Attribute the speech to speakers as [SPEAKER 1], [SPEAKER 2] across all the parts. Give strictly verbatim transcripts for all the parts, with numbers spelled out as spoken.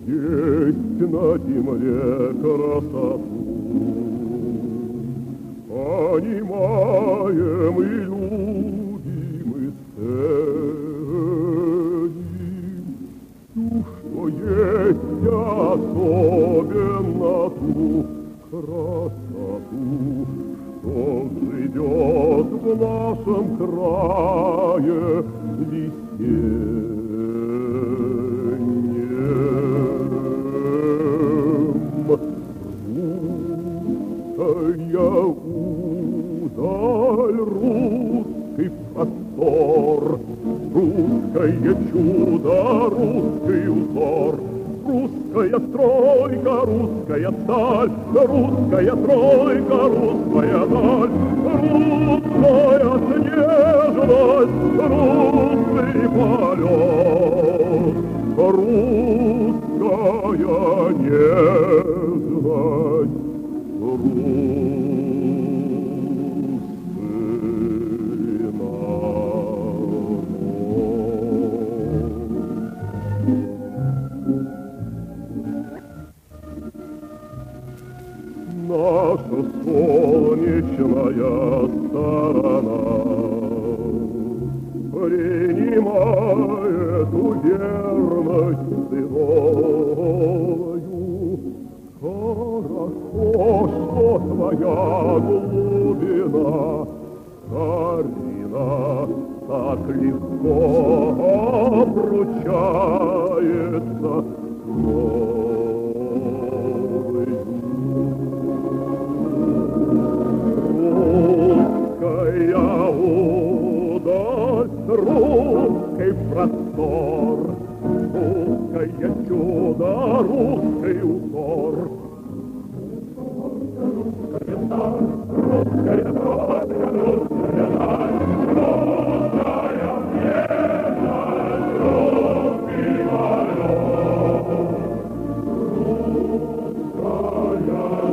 [SPEAKER 1] есть на земле красоту. Понимаем и любим, и ценим ту, что есть особенно ту красоту, что живет в нашем крае весеннем. Русская удаль, русский простор, русское чудо, русский узор, русская стройка, русская сталь, русская тройка, русская даль, русская снежность, русский полет, русская нежность, русский наша солнечная сторона принимает уверенность ценою. Хорошо, что твоя глубина, Карина, так легко обручается с новою. Русская удаль, русский простор, русское чудо, русский узор, русская сталь, русская тройка, русская даль, русская нежность, русский полет, русская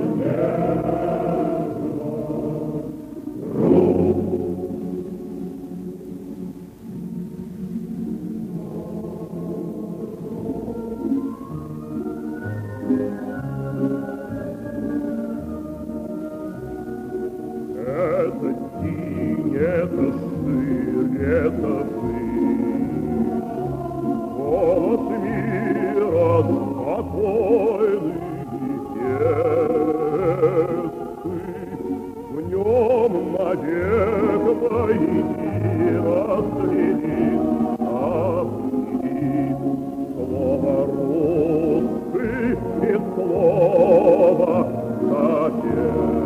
[SPEAKER 1] это день, это ширь, это жизнь. Голос мира спокойный и честный. В нем навек войди расцветит обид. Слово русский и слово отец.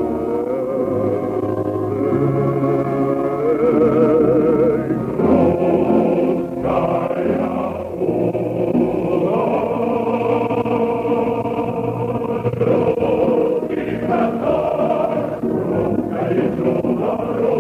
[SPEAKER 1] Русское чудо,